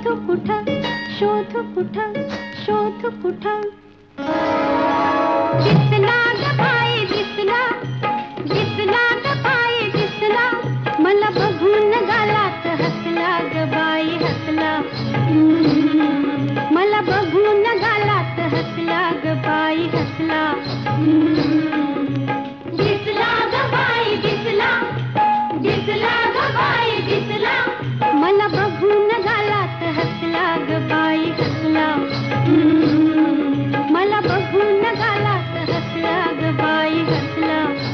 कुठं शोध कुठं शोध कुठं दिसला ग बाई दिसला दिसला ग बाई दिसला मला बघून गालात हसला ग बाई हसला मला बघून गालात हसला ग बाई हसला दिसला ग बाई दिसला दिसला ग बाई दिसला मला बघून गालात हसला ग बाई हसला मला बघून गालात हसला ग बाई हसला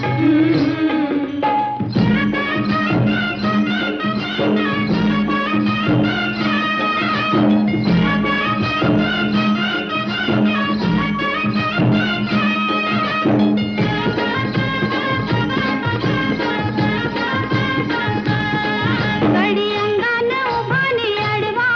गडी अंगान उभानी अडवा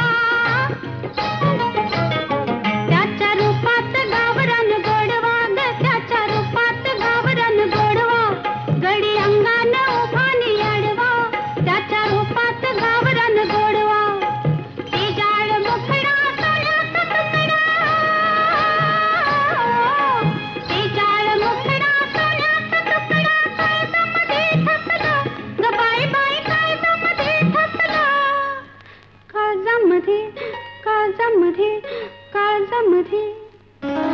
त्याच्या रूपात गावरान गोडवा ग त्याच्या रूपात गावरान गोडवा गडी अंगान उभानी अडवा त्याच्या रूपात गावरान गोडवा ती जाळ मुखडा सोन्याचा तुकडा ती जाळ मुखडा सोन्याचा तुकडा काळजामध्ये ठसला ग बाई बाई काळजामध्ये ठसला काळजामध्ये काळजामध्ये काळजामध्ये